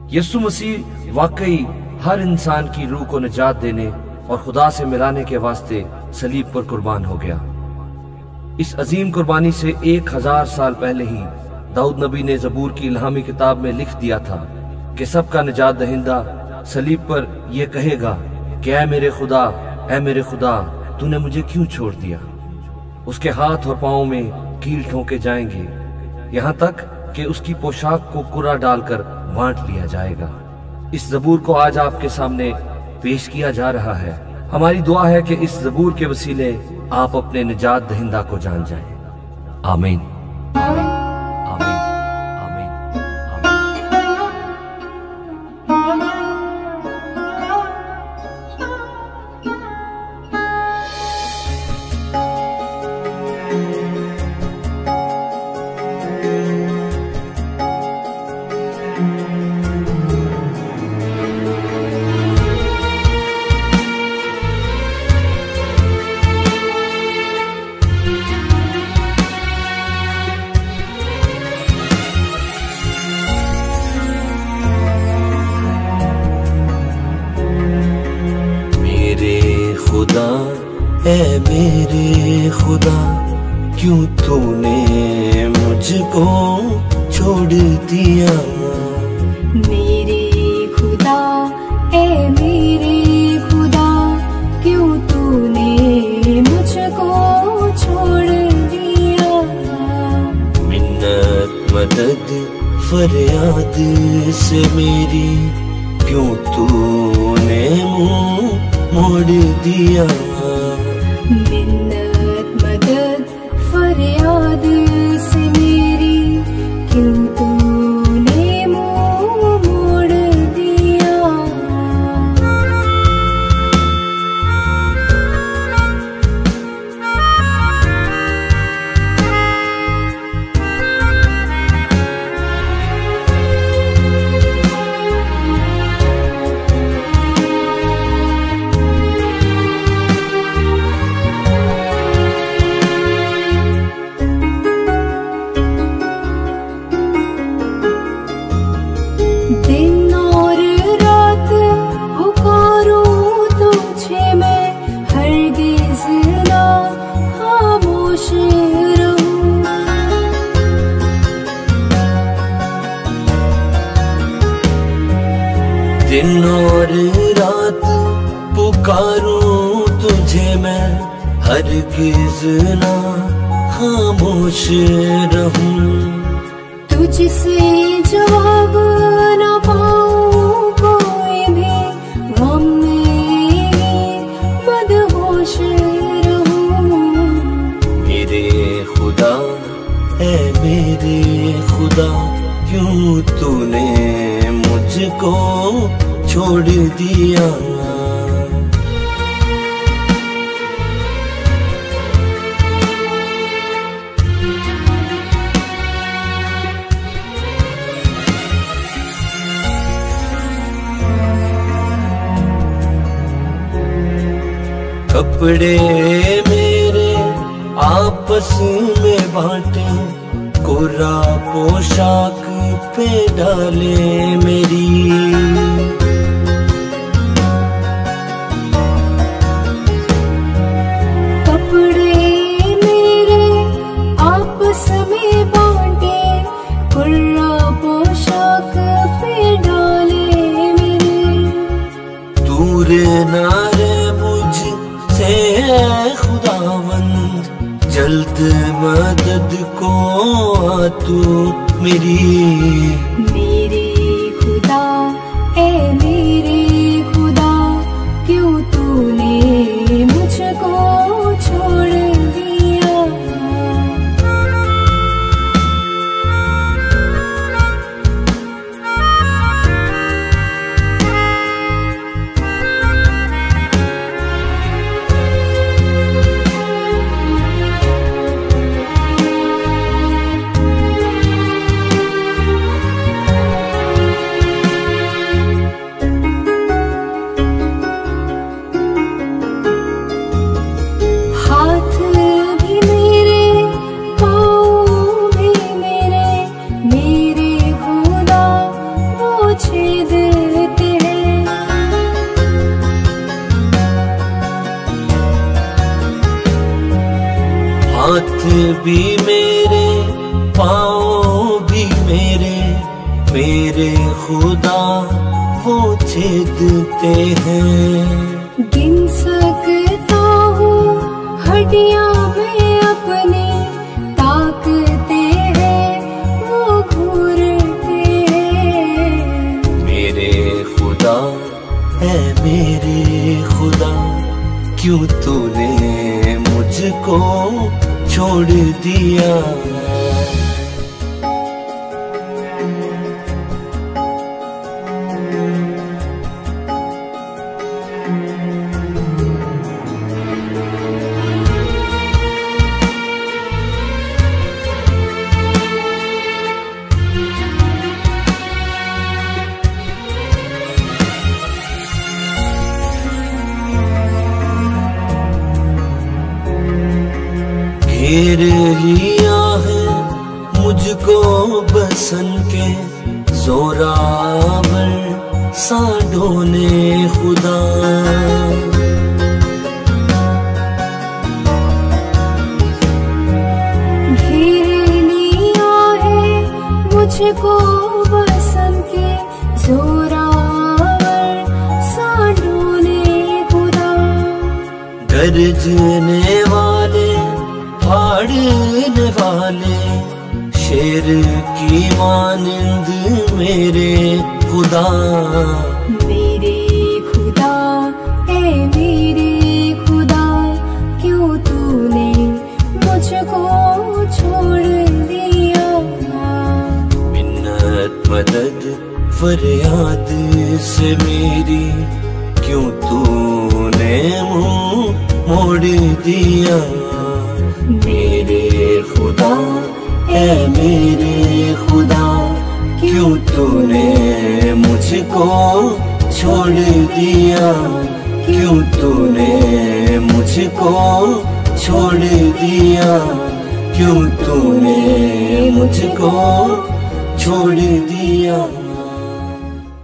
यीशु मसीह वाकई हर इंसान की रूह को निजात देने और खुदा से मिलाने के वास्ते सलीब पर कुर्बान हो गया। इस अजीम कुर्बानी से 1000 साल पहले ही दाऊद नबी ने ज़बूर की इल्हामी किताब में लिख दिया था कि सबका निजात दहिंदा सलीब पर यह कहेगा कि ऐ मेरे खुदा तूने मुझे क्यों छोड़ दिया। उसके हाथ और पांव में कील ठोंके जाएंगे, यहाँ तक कि उसकी पोशाक को कुरा डालकर बांट लिया जाएगा। इस ज़बूर को आज आपके सामने पेश किया जा रहा है। हमारी दुआ है कि इस ज़बूर के वसीले आप अपने निजात दहिंदा को जान जाएं। आमीन, आमीन, आमीन, आमीन, आमीन। ऐ मेरे खुदा क्यों तूने मुझको छोड़ दिया। मेरे खुदा ऐ मेरे खुदा क्यों तूने मुझको छोड़ दिया। मिन्नत मदद फरियाद से मेरी क्यों तूने मुँह मोड़ दिया। मिन्नत मदद फरियाद से मेरी क्यों तूने मुँह मोड़ दिया। दिन और रात पुकारूं तुझे मैं, हरगिज़ ना खामोश रहूं। दिन और रात पुकारूं तुझे मैं, हरगिज़ ना खामोश रहूं। तुझसे जवाब ना पाऊं कोई भी, गम में मदहोश रहूं। मेरे खुदा ऐ मेरे खुदा क्यों तूने मुझको छोड़ दिया। कपड़े मेरे आपस में बांटे, कोरा पोशाक पे डाले मेरी। कपड़े मेरे आपस में बांटे, कोरा पोशाक पे डाले मेरे। दूर ना खुदावंद जल्द मदद को आ तू मेरी। मेरे खुदा ऐ मेरे खुदा क्यों तूने मुझको छोड़ दिया। भी मेरे, पाँव भी मेरे, मेरे खुदा वो छेदते हैं। गिन सकता हूँ हड्डियाँ में अपनी, ताकते हैं वो घूरते हैं। मेरे खुदा है मेरे खुदा, क्यों तूने मुझको छोड़ दिया। घेर लिया है मुझको बसन के जोरावर सांडों ने खुदा। घेर लिया है मुझको बसन के जोरावर सांडों ने खुदा। गरजने वाले, फाड़ने वाले, शेर की मानिंद मेरे खुदा। मेरे खुदा ए मेरे खुदा, क्यों तूने मुझको छोड़ दिया। मिन्नत मदद फरियाद से मेरी, क्यों तूने मुंह मोड़ दिया। मेरे खुदा ऐ मेरे खुदा, क्यों तूने मुझको छोड़ दिया। क्यों तूने मुझको छोड़ दिया। क्यों तूने मुझको छोड़ दिया।